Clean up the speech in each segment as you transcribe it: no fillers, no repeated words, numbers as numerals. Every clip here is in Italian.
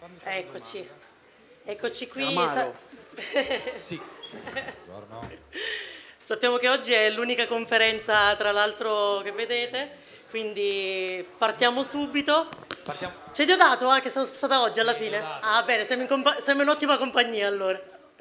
Eccoci. Eccoci qui. Sì. Buongiorno. Sappiamo che oggi è l'unica conferenza, tra l'altro, che vedete, quindi partiamo subito. C'è Diodato che sono stata oggi alla fine? Ah, bene, siamo in ottima compagnia allora.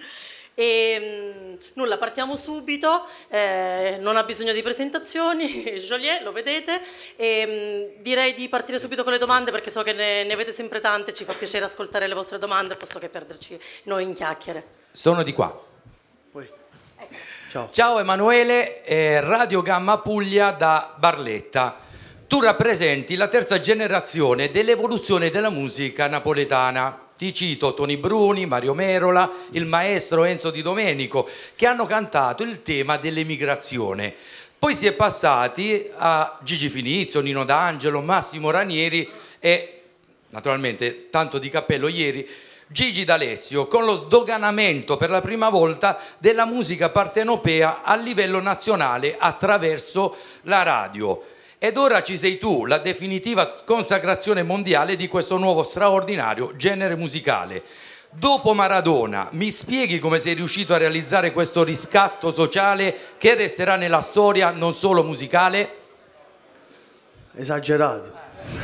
Nulla, partiamo subito, non ha bisogno di presentazioni, Joliet, lo vedete, direi di partire subito con le domande perché so che ne avete sempre tante, ci fa piacere ascoltare le vostre domande, posso che perderci noi in chiacchiere. Sono di qua. Ecco. Ciao Emanuele, Radio Gamma Puglia da Barletta. Tu rappresenti la terza generazione dell'evoluzione della musica napoletana. Ti cito Toni Bruni, Mario Merola, il maestro Enzo Di Domenico, che hanno cantato il tema dell'emigrazione. Poi si è passati a Gigi Finizio, Nino D'Angelo, Massimo Ranieri e, naturalmente, tanto di cappello ieri, Gigi D'Alessio, con lo sdoganamento per la prima volta della musica partenopea a livello nazionale attraverso la radio. Ed ora ci sei tu, la definitiva consacrazione mondiale di questo nuovo straordinario genere musicale. Dopo Maradona, mi spieghi come sei riuscito a realizzare questo riscatto sociale che resterà nella storia non solo musicale? Esagerato.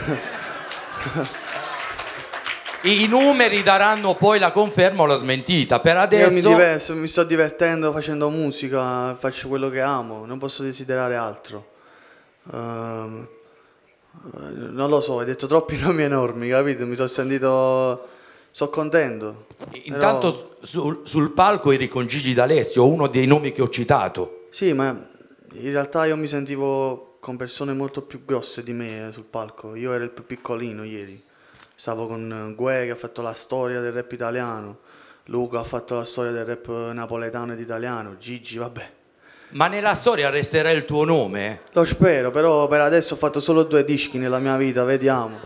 I numeri daranno poi la conferma o la smentita. Per adesso Io mi sto divertendo facendo musica, faccio quello che amo, non posso desiderare altro. Non lo so, hai detto troppi nomi enormi, capito? Mi sono sentito... Sono contento. intanto sul palco eri con Gigi D'Alessio, uno dei nomi che ho citato. Sì, ma in realtà io mi sentivo con persone molto più grosse di me sul palco. Io ero il più piccolino ieri. Stavo con Gue che ha fatto la storia del rap italiano, Luca ha fatto la storia del rap napoletano ed italiano, Gigi, vabbè. Ma nella storia resterà il tuo nome? Lo spero, però per adesso ho fatto solo 2 dischi nella mia vita, vediamo.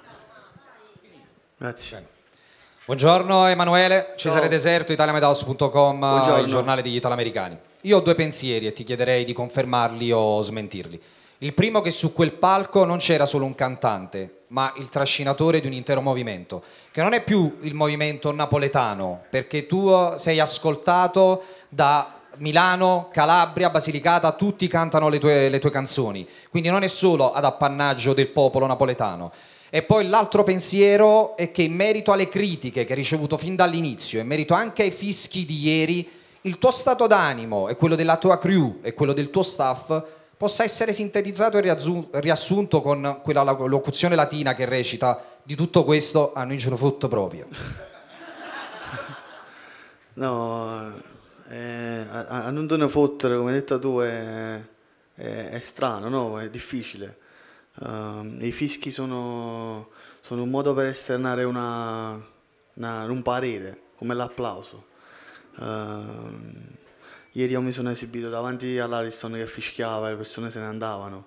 Grazie. Buongiorno Emanuele, Cesare Ciao. Deserto, italiamedaus.com, Buongiorno. il giornale degli italoamericani. Io ho 2 pensieri e ti chiederei di confermarli o smentirli. Il primo, che su quel palco non c'era solo un cantante, ma il trascinatore di un intero movimento, che non è più il movimento napoletano, perché tu sei ascoltato da Milano, Calabria, Basilicata, tutti cantano le tue canzoni, quindi non è solo ad appannaggio del popolo napoletano. E poi l'altro pensiero è che in merito alle critiche che hai ricevuto fin dall'inizio, in merito anche ai fischi di ieri, il tuo stato d'animo e quello della tua crew e quello del tuo staff possa essere sintetizzato e riassunto con quella locuzione latina che recita: di tutto questo a noi ce lo fotte proprio. No, a non te ne fottere, come hai detto tu, è strano, no? È difficile. I fischi sono un modo per esternare un parere, come l'applauso. Ieri io mi sono esibito davanti all'Ariston che fischiava e le persone se ne andavano.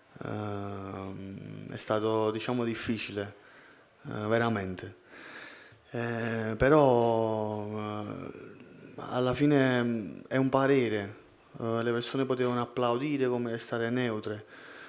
È stato, diciamo, difficile, veramente. Però alla fine è un parere. Le persone potevano applaudire come restare neutre.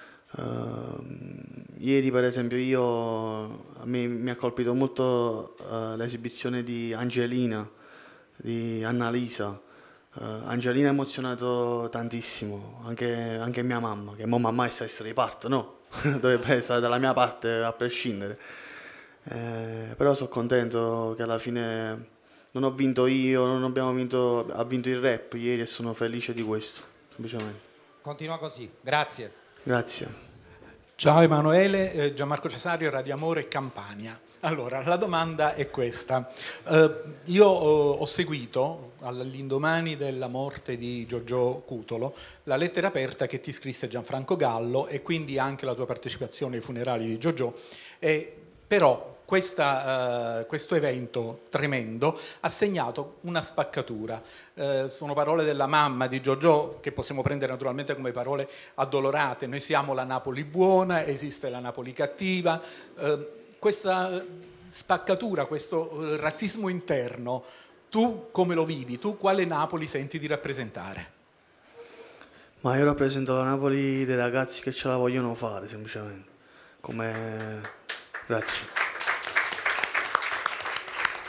Ieri per esempio a me mi ha colpito molto l'esibizione di Angelina, di Annalisa. Angelina ha emozionato tantissimo, anche mia mamma, che mo mamma è essere di parte, no? Dovrebbe essere dalla mia parte a prescindere. Però sono contento che alla fine non ho vinto io, non abbiamo vinto, ha vinto il rap ieri e sono felice di questo, semplicemente. Continua così, grazie. Grazie. Ciao Emanuele, Gianmarco Cesario, Radio Amore Campania. Allora, la domanda è questa. Io ho seguito all'indomani della morte di Giorgio Cutolo la lettera aperta che ti scrisse Gianfranco Gallo e quindi anche la tua partecipazione ai funerali di Giorgio. Però questo evento tremendo ha segnato una spaccatura. Sono parole della mamma di Giorgio che possiamo prendere naturalmente come parole addolorate. Noi siamo la Napoli buona, esiste la Napoli cattiva. Questa spaccatura, questo razzismo interno, tu come lo vivi? Tu quale Napoli senti di rappresentare? Ma io rappresento la Napoli dei ragazzi che ce la vogliono fare, semplicemente. Grazie.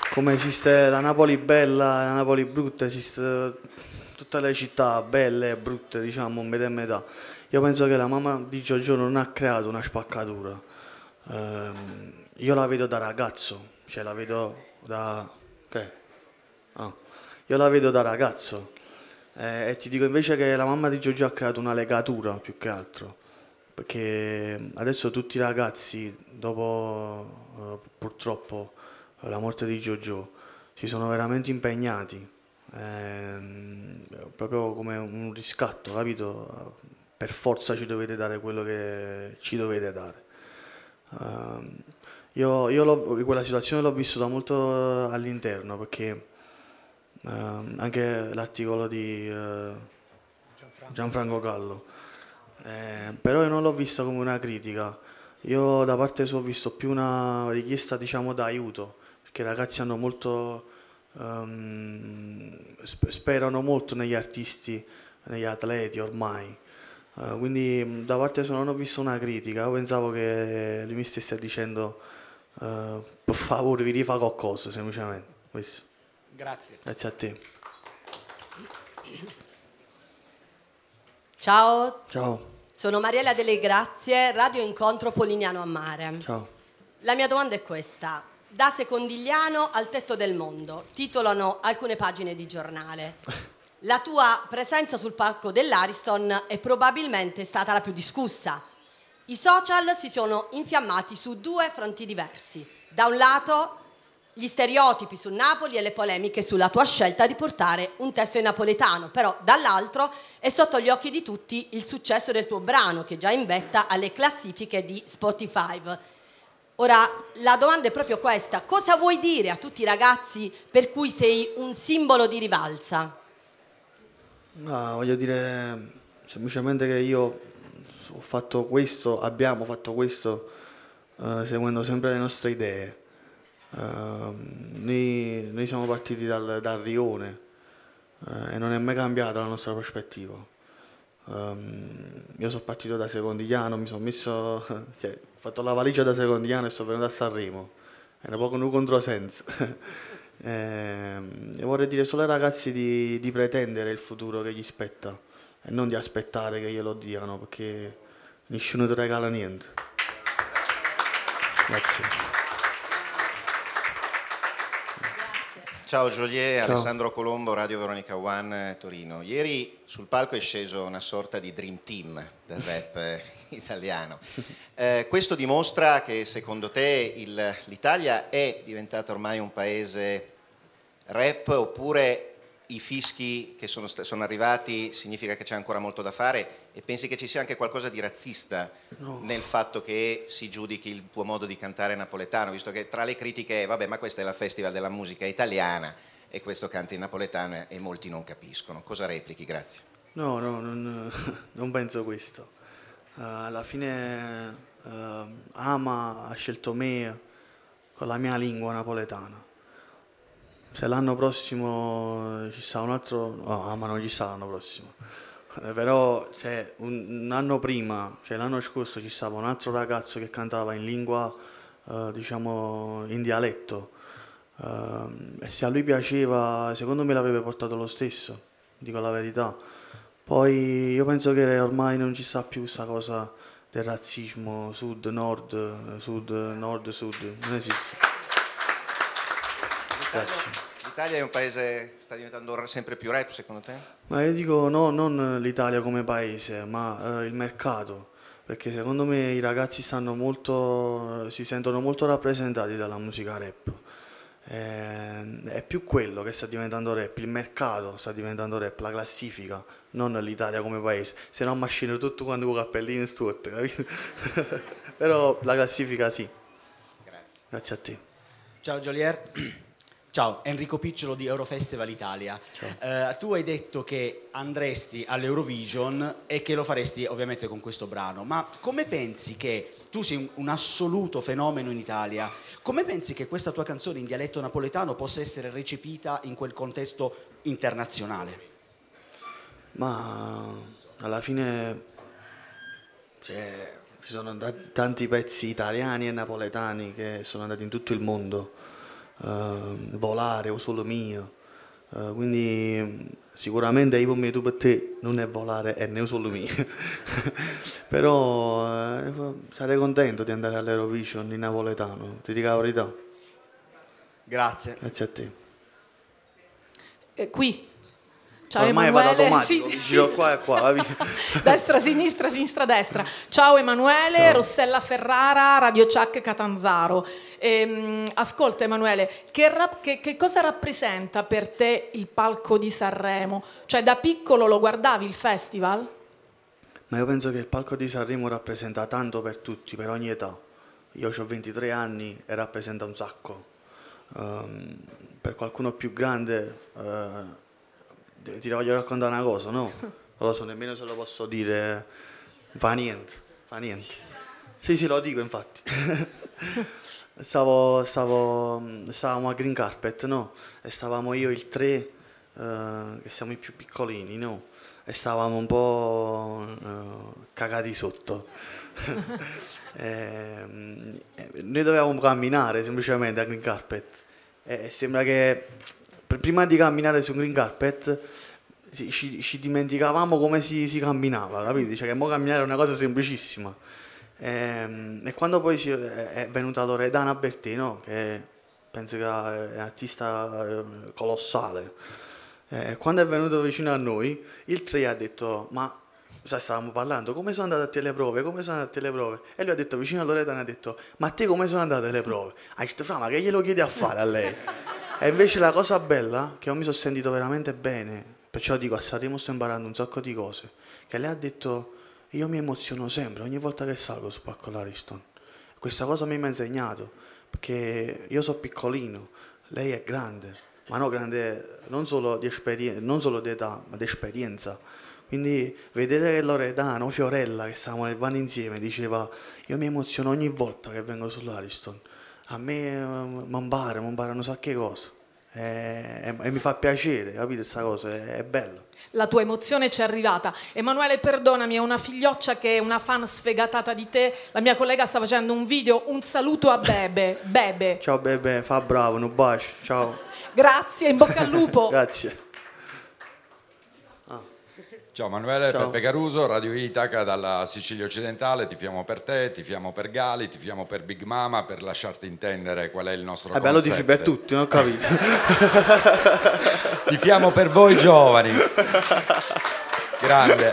come esiste la Napoli bella e la Napoli brutta, esiste tutte le città belle e brutte, diciamo, metà e metà. Io penso che la mamma di Giorgio non ha creato una spaccatura. Io la vedo da ragazzo, cioè la vedo da... Okay. Ah. Io la vedo da ragazzo e ti dico invece che la mamma di Giorgio ha creato una legatura più che altro, perché adesso tutti i ragazzi, dopo purtroppo la morte di Giorgio, si sono veramente impegnati, proprio come un riscatto, capito? Per forza ci dovete dare quello che ci dovete dare. Quella situazione l'ho vissuta molto all'interno, perché anche l'articolo di Gianfranco Gallo, però io non l'ho vista come una critica, io da parte sua ho visto più una richiesta, diciamo, d'aiuto, perché i ragazzi hanno molto, sperano molto negli artisti, negli atleti ormai. Quindi da parte sua non ho visto una critica, io pensavo che lui mi stesse dicendo per favore vi rifà qualcosa, semplicemente questo. Grazie. Grazie a te. Ciao, Ciao. sono Mariella Delle Grazie, Radio Incontro Polignano a Mare. Ciao. La mia domanda è questa. Da Secondigliano al tetto del mondo, titolano alcune pagine di giornale. La tua presenza sul palco dell'Ariston è probabilmente stata la più discussa. I social si sono infiammati su due fronti diversi. Da un lato gli stereotipi su Napoli e le polemiche sulla tua scelta di portare un testo in napoletano, però dall'altro è sotto gli occhi di tutti il successo del tuo brano, che già invetta alle classifiche di Spotify. Ora, la domanda è proprio questa: cosa vuoi dire a tutti i ragazzi per cui sei un simbolo di rivalsa? No, voglio dire semplicemente che io ho fatto questo, abbiamo fatto questo seguendo sempre le nostre idee. Noi siamo partiti dal Rione e non è mai cambiata la nostra prospettiva. Io sono partito da Secondigliano, mi sono messo, cioè, ho fatto la valigia da Secondigliano e sono venuto a Sanremo. È un po' un controsenso. E vorrei dire solo ai ragazzi di pretendere il futuro che gli spetta e non di aspettare che glielo diano, perché nessuno ti regala niente. Grazie. Ciao Joliet, Ciao. Alessandro Colombo, Radio Veronica One, Torino. Ieri sul palco è sceso una sorta di dream team del rap italiano. Questo dimostra che secondo te l'Italia è diventata ormai un paese rap, oppure i fischi che sono arrivati significa che c'è ancora molto da fare, e pensi che ci sia anche qualcosa di razzista nel fatto che si giudichi il tuo modo di cantare napoletano, visto che tra le critiche vabbè, ma questa è la Festival della musica italiana e questo canta in napoletano e molti non capiscono. Cosa replichi? Grazie. No, non penso questo. Alla fine Ama ha scelto me con la mia lingua napoletana. Se l'anno prossimo ci sarà un altro... No, Ama non ci sarà l'anno prossimo. Però se un anno prima, cioè l'anno scorso, ci stava un altro ragazzo che cantava in lingua, diciamo, in dialetto, e se a lui piaceva, secondo me l'avrebbe portato lo stesso, dico la verità. Poi io penso che ormai non ci sta più questa cosa del razzismo, sud-nord, sud-nord-sud, non esiste. Grazie. L'Italia è un paese, sta diventando sempre più rap secondo te? Ma io dico no, non l'Italia come paese, ma il mercato, perché secondo me i ragazzi si sentono molto rappresentati dalla musica rap. È più quello che sta diventando rap, il mercato sta diventando rap, la classifica, non l'Italia come paese. Se no macchino tutto quanto con cappellini e stutte, capito? Però la classifica sì. Grazie. Grazie a te. Ciao Joliet. Ciao, Enrico Picciolo di Eurofestival Italia. Tu hai detto che andresti all'Eurovision e che lo faresti ovviamente con questo brano, ma come pensi che, tu sei un assoluto fenomeno in Italia, come pensi che questa tua canzone in dialetto napoletano possa essere recepita in quel contesto internazionale? Ma alla fine ci sono tanti pezzi italiani e napoletani che sono andati in tutto il mondo. volare o solo mio. Quindi sicuramente io per me, tu per te non è volare, è né solo mio. Però sarei contento di andare all'Eurovision in napoletano, ti dico la verità. Grazie. Grazie a te. Qui. Ciao Ormai Emanuele. vado automatico, giro qua e qua. Destra, sinistra, destra. Ciao Emanuele, Ciao. Rossella Ferrara, Radio Chuck Catanzaro. Ascolta Emanuele, che cosa rappresenta per te il palco di Sanremo? Cioè da piccolo lo guardavi il festival? Ma io penso che il palco di Sanremo rappresenta tanto per tutti, per ogni età. Io ho 23 anni e rappresenta un sacco. Per qualcuno più grande, ti voglio raccontare una cosa, no? Non lo so nemmeno se lo posso dire. Fa niente. Sì, lo dico infatti. Stavamo a Green Carpet, no? E stavamo io e il 3, che siamo i più piccolini, no? E stavamo un po' cagati sotto. Noi dovevamo camminare semplicemente a Green Carpet e sembra che prima di camminare su Green Carpet ci dimenticavamo come si camminava, capito? Cioè che mo camminare è una cosa semplicissima. E quando poi è venuta Loredana Bertino, che penso che è un'artista colossale, quando è venuto vicino a noi, il 3 ha detto: ma sai, stavamo parlando, come sono andate a te le prove? E lui ha detto vicino a Loredana, ha detto: ma a te come sono andate le prove? Ha detto: Fra, ma che glielo chiedi a fare a lei? E invece la cosa bella, che io mi sono sentito veramente bene, perciò dico, a Sanremo sto imparando un sacco di cose, che lei ha detto: io mi emoziono sempre, ogni volta che salgo su palco l'Ariston. Questa cosa mi ha insegnato, perché io sono piccolino, lei è grande, ma no grande non solo di età, ma di esperienza. Quindi vedere che Loredana o Fiorella, che stavamo nel van insieme, diceva: io mi emoziono ogni volta che vengo sull'Ariston, a me mi imparano sacche cose e mi fa piacere, capite questa cosa, è bella. La tua emozione ci è arrivata. Emanuele, perdonami, è una figlioccia che è una fan sfegatata di te. La mia collega sta facendo un video, un saluto a Bebe. Ciao Bebe, fa bravo, un bacio, ciao. Grazie, in bocca al lupo. Grazie. Ciao Emanuele, Ciao. Peppe Caruso, Radio Itaca dalla Sicilia occidentale, tifiamo per te, tifiamo per Gali, tifiamo per Big Mama, per lasciarti intendere qual è il nostro Vabbè, lo tifi per tutti, non ho capito. Tifiamo per voi giovani. Grande.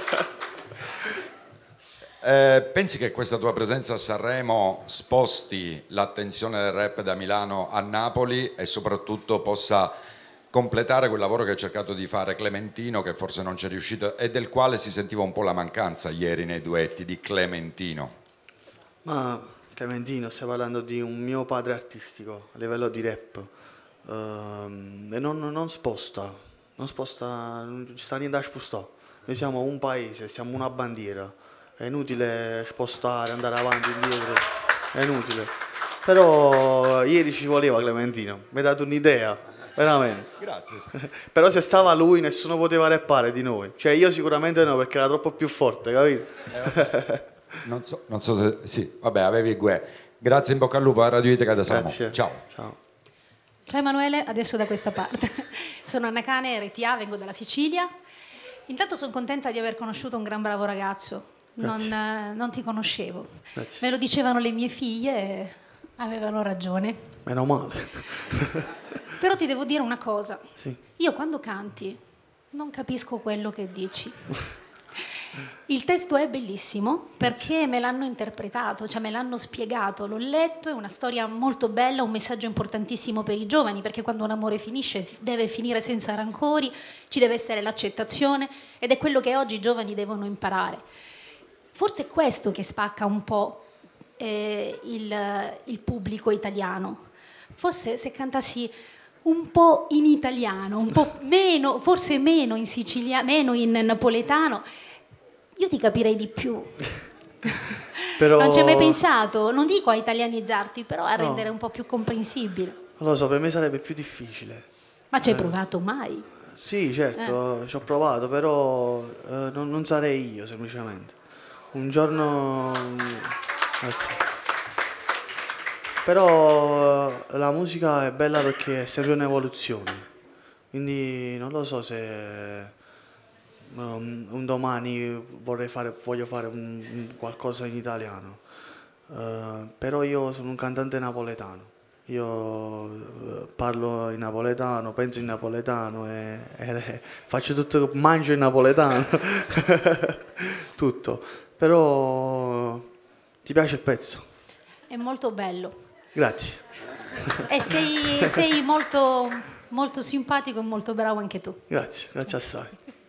Pensi che questa tua presenza a Sanremo sposti l'attenzione del rap da Milano a Napoli e soprattutto possa completare quel lavoro che ha cercato di fare Clementino, che forse non c'è riuscito e del quale si sentiva un po' la mancanza ieri nei duetti di Clementino? Ma Clementino, stai parlando di un mio padre artistico a livello di rap, e non sposta, non ci sta niente da spostare. Noi siamo un paese, siamo una bandiera, è inutile spostare, andare avanti e indietro, è inutile. Però ieri ci voleva Clementino, mi ha dato un'idea. Veramente. Grazie. Però se stava lui nessuno poteva rappare di noi. Cioè io sicuramente no, perché era troppo più forte, capito? Non so se... Sì, vabbè, avevi Gue. Grazie, in bocca al lupo a Radio Itaca da Sanremo. Grazie. Ciao. Ciao Emanuele, adesso da questa parte. Sono Anna Cane, RTA, vengo dalla Sicilia. Intanto sono contenta di aver conosciuto un gran bravo ragazzo. Non ti conoscevo. Grazie. Me lo dicevano le mie figlie e avevano ragione. Meno male. Però ti devo dire una cosa. Sì. Io quando canti non capisco quello che dici. Il testo è bellissimo perché me l'hanno interpretato, cioè me l'hanno spiegato, l'ho letto, è una storia molto bella, un messaggio importantissimo per i giovani, perché quando un amore finisce deve finire senza rancori, ci deve essere l'accettazione ed è quello che oggi i giovani devono imparare. Forse è questo che spacca un po' il pubblico italiano. Forse se cantassi un po' in italiano, un po' meno, forse meno in siciliano, meno in napoletano, io ti capirei di più. Però... Non ci hai mai pensato? Non dico a italianizzarti, però a rendere un po' più comprensibile. Non lo so, per me sarebbe più difficile. Ma ci hai provato mai? Sì, certo, ci ho provato, però non sarei io semplicemente. Un giorno... Grazie. Però la musica è bella perché è sempre un'evoluzione, quindi non lo so se un domani voglio fare qualcosa in italiano. Però io sono un cantante napoletano, io parlo in napoletano, penso in napoletano e faccio tutto, mangio in napoletano, tutto. Però ti piace il pezzo? È molto bello. Grazie. E sei molto, molto simpatico e molto bravo anche tu. Grazie assai.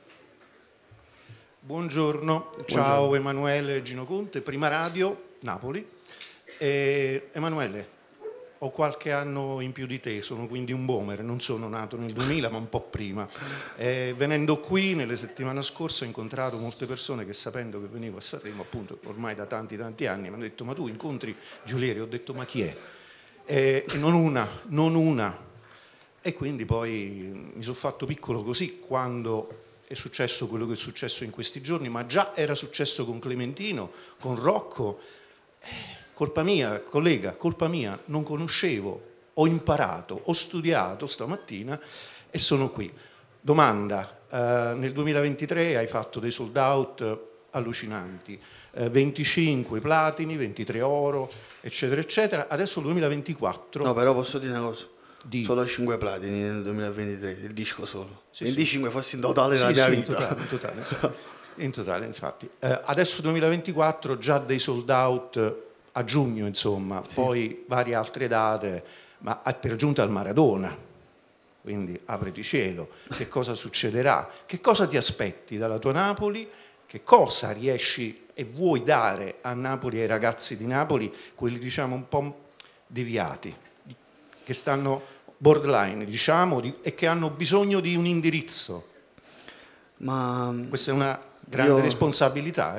Buongiorno, ciao Emanuele Gino Conte, Prima Radio, Napoli. Emanuele, ho qualche anno in più di te, sono quindi un boomer, non sono nato nel 2000 ma un po' prima. Venendo qui nelle settimane scorse ho incontrato molte persone che, sapendo che venivo a Sanremo, appunto ormai da tanti anni, mi hanno detto: ma tu incontri Geolieri? Ho detto: ma chi è? E non una. E quindi poi mi sono fatto piccolo così quando è successo quello che è successo in questi giorni, ma già era successo con Clementino, con Rocco. Colpa mia, collega, colpa mia, non conoscevo, ho imparato, ho studiato stamattina e sono qui. Domanda, nel 2023 hai fatto dei sold out allucinanti, 25 platini, 23 oro, eccetera, eccetera. Adesso il 2024... No, però posso dire una cosa. Solo 5 platini nel 2023, il disco solo. Sì, 25 forse in totale nella mia vita. In totale, infatti. Adesso 2024 già dei sold out a giugno, insomma, sì. Poi varie altre date, ma per giunta al Maradona, quindi apriti cielo, che cosa succederà? Che cosa ti aspetti dalla tua Napoli? Che cosa riesci e vuoi dare a Napoli, ai ragazzi di Napoli, quelli diciamo un po' deviati, che stanno borderline, diciamo, e che hanno bisogno di un indirizzo? Ma questa è una grande responsabilità,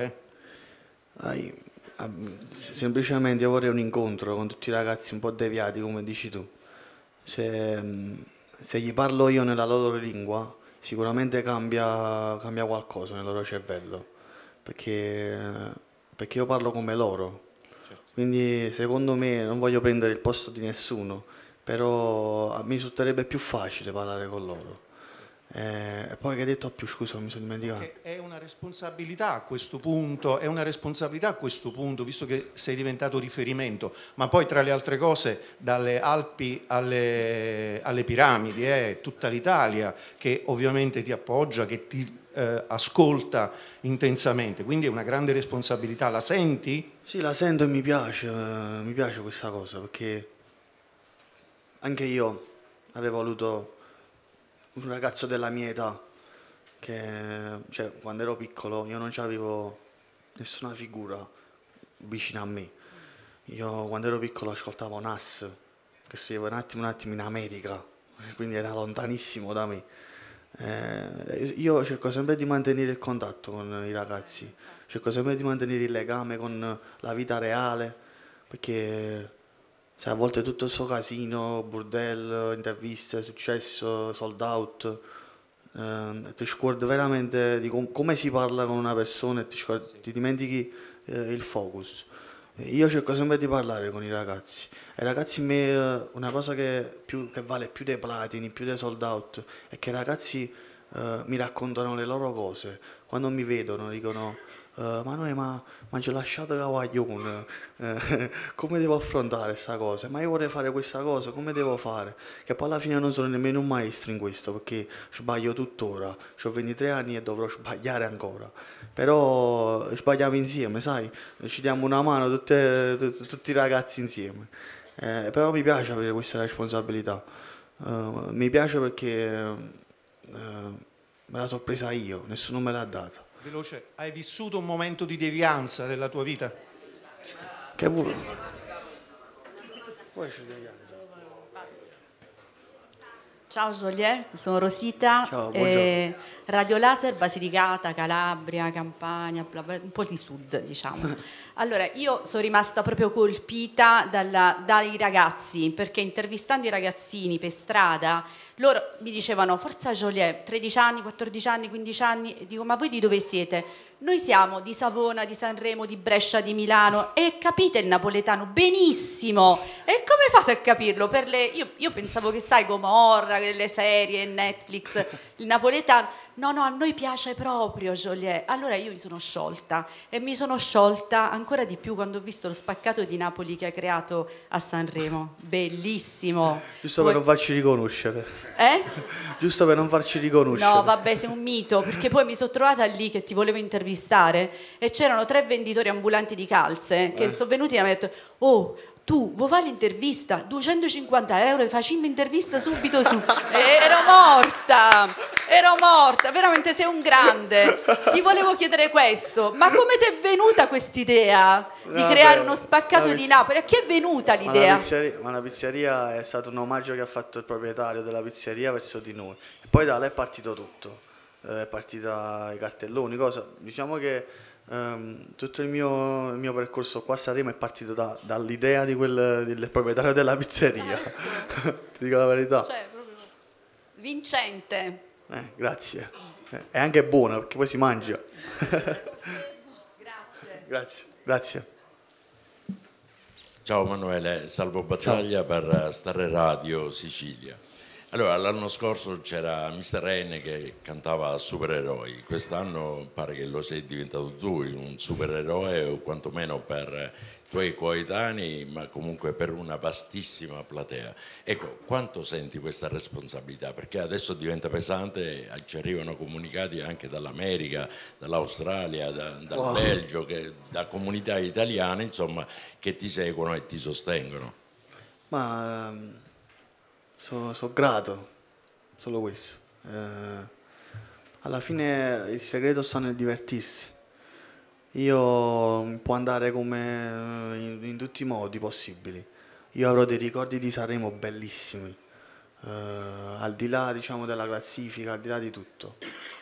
semplicemente io vorrei un incontro con tutti i ragazzi un po' deviati, come dici tu. Se gli parlo io nella loro lingua, sicuramente cambia qualcosa nel loro cervello, perché io parlo come loro. Quindi secondo me non voglio prendere il posto di nessuno, però mi risulterebbe più facile parlare con loro. E poi che hai detto più, scusa, mi sono dimenticato. È una responsabilità a questo punto, visto che sei diventato riferimento, ma poi tra le altre cose dalle Alpi alle piramidi, tutta l'Italia che ovviamente ti appoggia, che ti ascolta intensamente, quindi è una grande responsabilità. La senti? Sì, la sento e mi piace questa cosa, perché anche io avrei voluto un ragazzo della mia età, cioè quando ero piccolo io non avevo nessuna figura vicino a me. Io quando ero piccolo ascoltavo Nas, che stavo un attimo in America, quindi era lontanissimo da me. Io cerco sempre di mantenere il contatto con i ragazzi, cerco sempre di mantenere il legame con la vita reale, perché a volte tutto questo casino, bordello, interviste, successo, sold out, ti scordi veramente di come si parla con una persona e ti dimentichi il focus. Io cerco sempre di parlare con i ragazzi. E i ragazzi, una cosa che vale più dei platini, più dei sold out, è che i ragazzi mi raccontano le loro cose. Quando mi vedono dicono: ma ci ho lasciato cavaglione, come devo affrontare questa cosa? Ma io vorrei fare questa cosa, come devo fare? Che poi alla fine non sono nemmeno un maestro in questo, perché sbaglio tuttora, ho 23 anni e dovrò sbagliare ancora, però sbagliamo insieme, sai? Ci diamo una mano tutti i ragazzi insieme, però mi piace avere questa responsabilità, mi piace perché me la sono presa io, nessuno me l'ha data. Veloce, hai vissuto un momento di devianza della tua vita? Che vuoi? Ciao Joliet, sono Rosita. Ciao, e Radio Laser, Basilicata, Calabria, Campania, un po' di sud, diciamo. Allora, io sono rimasta proprio colpita dai ragazzi, perché intervistando i ragazzini per strada, loro mi dicevano: Forza Joliet, 13 anni, 14 anni, 15 anni, e dico: ma voi di dove siete? Noi siamo di Savona, di Sanremo, di Brescia, di Milano, e capite il napoletano benissimo. E come fate a capirlo? Io pensavo che, sai, Gomorra, le serie, Netflix, il napoletano. No, a noi piace proprio Joliet. Allora io mi sono sciolta, e mi sono sciolta ancora di più quando ho visto lo spaccato di Napoli che ha creato a Sanremo. Bellissimo. Giusto per non farci riconoscere. Giusto per non farci riconoscere. No, vabbè, sei un mito, perché poi mi sono trovata lì che ti volevo intervistare e c'erano 3 venditori ambulanti di calze che sono venuti e mi hanno detto: oh, tu vuoi fare l'intervista? 250 euro, facciamo intervista subito su. Ero morta, veramente sei un grande. Ti volevo chiedere questo: ma come ti è venuta quest'idea di creare uno spaccato di Napoli? A chi è venuta l'idea? Ma la pizzeria è stato un omaggio che ha fatto il proprietario della pizzeria verso di noi. E poi da là è partito tutto. È partita i cartelloni, cosa. Diciamo che tutto il mio percorso qua a Sanremo è partito dall'idea del proprietario della pizzeria. Ti dico la verità. Cioè, proprio vincente. Grazie. È anche buono perché poi si mangia. Grazie. Ciao Emanuele, Salvo Battaglia per Stare Radio Sicilia. Allora, l'anno scorso c'era Mr. N che cantava supereroi, quest'anno pare che lo sei diventato tu un supereroe, o quantomeno per i tuoi coetanei, ma comunque per una vastissima platea. Ecco, quanto senti questa responsabilità? Perché adesso diventa pesante, ci arrivano comunicati anche dall'America, dall'Australia, dal Belgio, da comunità italiane, insomma, che ti seguono e ti sostengono. Ma sono grato, solo questo. Alla fine il segreto sta nel divertirsi. Io può andare come in tutti i modi possibili. Io avrò dei ricordi di Sanremo bellissimi, al di là, diciamo, della classifica, al di là di tutto.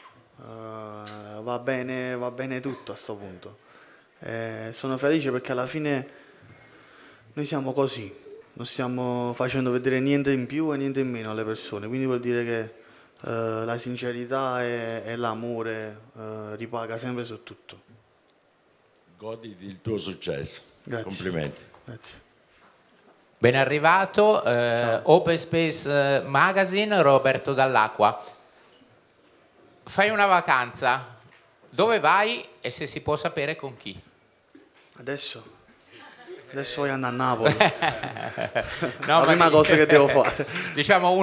Va bene tutto a sto punto. Sono felice perché alla fine noi siamo così. Non stiamo facendo vedere niente in più e niente in meno alle persone, quindi vuol dire che la sincerità e l'amore ripaga sempre su tutto. Goditi il tuo successo. Grazie. Complimenti. Grazie. Ben arrivato, Open Space Magazine, Roberto Dall'Acqua. Fai una vacanza, dove vai e se si può sapere con chi? Adesso voglio andare a Napoli. No, la prima cosa che devo fare. Diciamo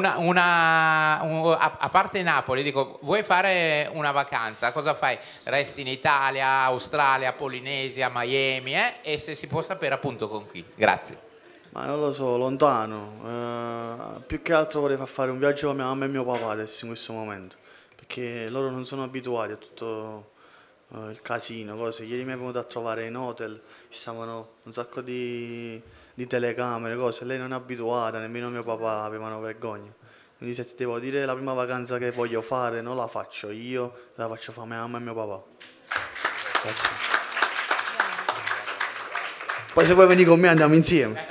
a parte Napoli, dico, vuoi fare una vacanza? Cosa fai? Resti in Italia, Australia, Polinesia, Miami, e se si può sapere appunto con chi? Grazie. Ma non lo so, lontano. Più che altro vorrei fare un viaggio con mia mamma e mio papà adesso in questo momento, perché loro non sono abituati a tutto il casino, cose. Ieri mi è venuto a trovare in hotel, ci stavano un sacco di telecamere, cose. Lei non è abituata, nemmeno mio papà avevano vergogna. Quindi se ti devo dire la prima vacanza che voglio fare, non la faccio io, la faccio fare mia mamma e mio papà. Grazie. Poi se vuoi venire con me andiamo insieme.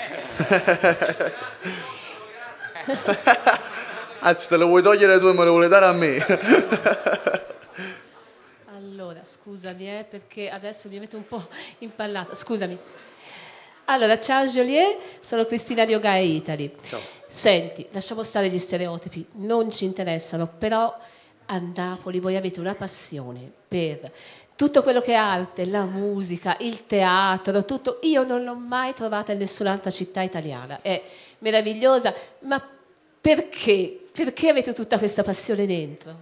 Anzi, te lo vuoi togliere tu e me lo vuoi dare a me. Allora, scusami, perché adesso mi metto un po' impallata. Scusami. Allora, ciao Joliet, sono Cristina di Ogae Italy. Ciao. Senti, lasciamo stare gli stereotipi, non ci interessano, però a Napoli voi avete una passione per tutto quello che è arte, la musica, il teatro, tutto. Io non l'ho mai trovata in nessun'altra città italiana. È meravigliosa, ma perché? Perché avete tutta questa passione dentro?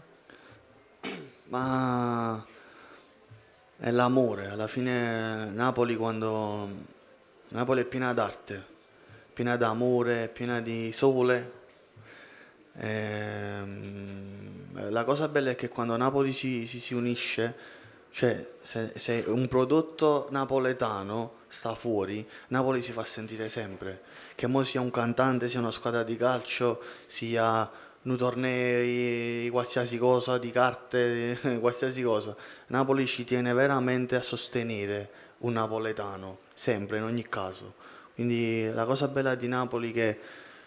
Ma è l'amore. Alla fine Napoli è piena d'arte, piena d'amore, piena di sole. La cosa bella è che quando Napoli si unisce, cioè se un prodotto napoletano sta fuori, Napoli si fa sentire sempre. Che mo sia un cantante, sia una squadra di calcio, sia, tornei, qualsiasi cosa, di carte, qualsiasi cosa. Napoli ci tiene veramente a sostenere un napoletano, sempre, in ogni caso. Quindi la cosa bella di Napoli è che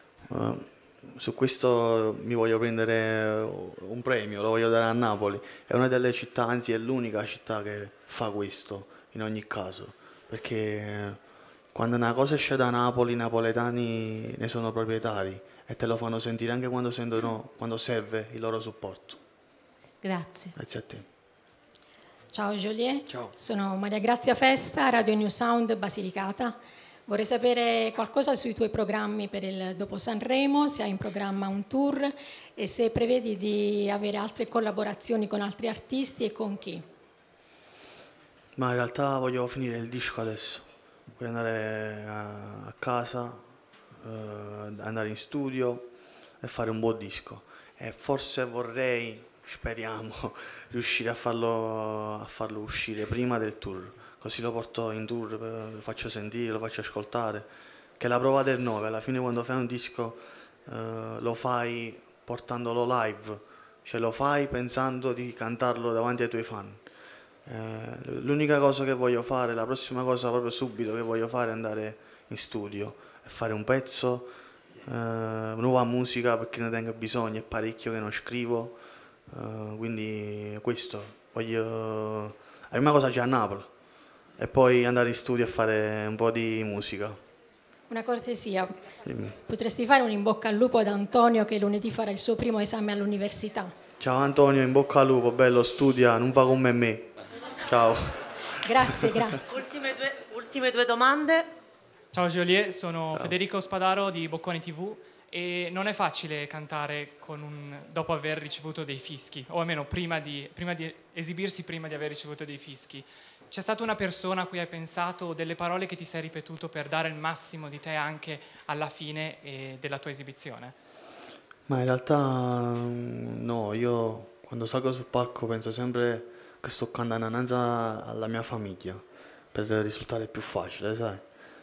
su questo mi voglio prendere un premio, lo voglio dare a Napoli. È una delle città, anzi è l'unica città che fa questo, in ogni caso. Perché quando una cosa esce da Napoli, i napoletani ne sono proprietari e te lo fanno sentire anche quando quando serve il loro supporto. Grazie. Grazie a te. Ciao Joliet, Ciao. sono Maria Grazia Festa, Radio New Sound Basilicata. Vorrei sapere qualcosa sui tuoi programmi per il dopo Sanremo, se hai in programma un tour e se prevedi di avere altre collaborazioni con altri artisti e con chi. Ma in realtà voglio finire il disco adesso. Voglio andare a casa, andare in studio e fare un buon disco. E forse vorrei, speriamo, riuscire a farlo uscire prima del tour. Così lo porto in tour, lo faccio sentire, lo faccio ascoltare. Che è la prova del 9, alla fine quando fai un disco lo fai portandolo live, cioè lo fai pensando di cantarlo davanti ai tuoi fan. L'unica cosa che voglio fare, la prossima cosa proprio subito che voglio fare è andare in studio e fare un pezzo, nuova musica perché ne tengo bisogno, è parecchio che non scrivo, quindi questo, voglio... La prima cosa c'è a Napoli e poi andare in studio e fare un po' di musica. Una cortesia, Dimmi. potresti fare un in bocca al lupo ad Antonio che lunedì farà il suo primo esame all'università. Ciao Antonio, in bocca al lupo, bello, studia, non fa come me. Ciao. Grazie. Ultime due domande. Ciao Joliet, sono Federico Spadaro di Bocconi TV e non è facile cantare dopo aver ricevuto dei fischi, o almeno prima di esibirsi prima di aver ricevuto dei fischi. C'è stata una persona a cui hai pensato, delle parole che ti sei ripetuto per dare il massimo di te anche alla fine della tua esibizione? Ma in realtà no, io quando salgo sul palco penso sempre che sto cantando innanzi alla mia famiglia per risultare più facile, sai?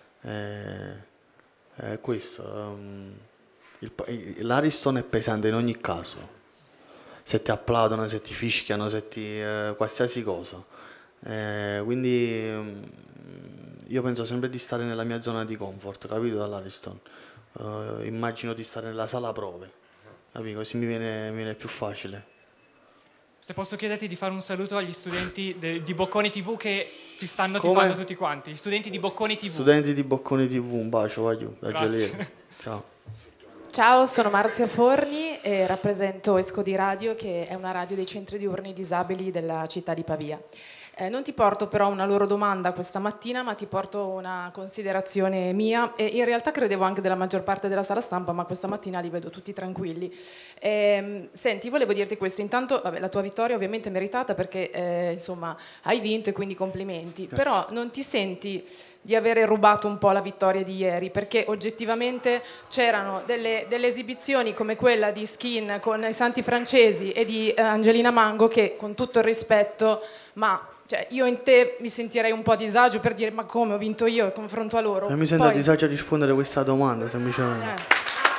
È questo. L'Ariston è pesante in ogni caso. Se ti applaudono, se ti fischiano, qualsiasi cosa. Quindi io penso sempre di stare nella mia zona di comfort, capito, dall'Ariston. Immagino di stare nella sala prove, capito? Così mi viene più facile. Se posso chiederti di fare un saluto agli studenti di Bocconi TV che ti stanno tifando tutti quanti, gli studenti di Bocconi TV. Studenti di Bocconi TV, un bacio, vai giù, da Geliere. Ciao. Ciao, sono Marzia Forni e rappresento Escodi Radio, che è una radio dei centri diurni disabili della città di Pavia. Non ti porto però una loro domanda questa mattina, ma ti porto una considerazione mia e in realtà credevo anche della maggior parte della sala stampa, ma questa mattina li vedo tutti tranquilli. Senti, volevo dirti questo, intanto la tua vittoria ovviamente è meritata perché insomma hai vinto e quindi complimenti, Grazie. però non ti senti di avere rubato un po' la vittoria di ieri, perché oggettivamente c'erano delle esibizioni come quella di Skin con i Santi Francesi e di Angelina Mango che, con tutto il rispetto, ma cioè, io in te mi sentirei un po' a disagio per dire ma come ho vinto io in confronto a loro. Non mi sento a disagio a rispondere a questa domanda, semplicemente.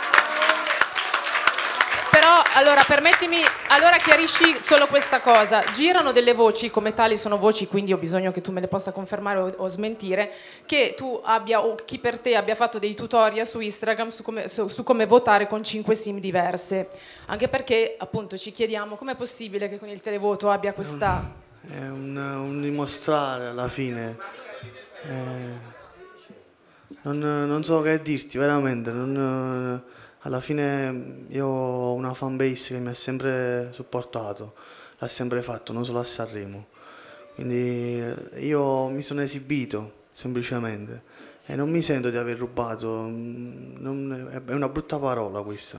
Però allora permettimi, allora chiarisci solo questa cosa. Girano delle voci, come tali sono voci, quindi ho bisogno che tu me le possa confermare o smentire, che tu abbia o chi per te abbia fatto dei tutorial su Instagram su come votare con 5 sim diverse. Anche perché appunto ci chiediamo com'è possibile che con il televoto abbia questa... È un dimostrare alla fine. Non so che dirti, veramente. Alla fine io ho una fanbase che mi ha sempre supportato, l'ha sempre fatto, non solo a Sanremo. Quindi io mi sono esibito, semplicemente. E non mi sento di aver rubato. È una brutta parola questa.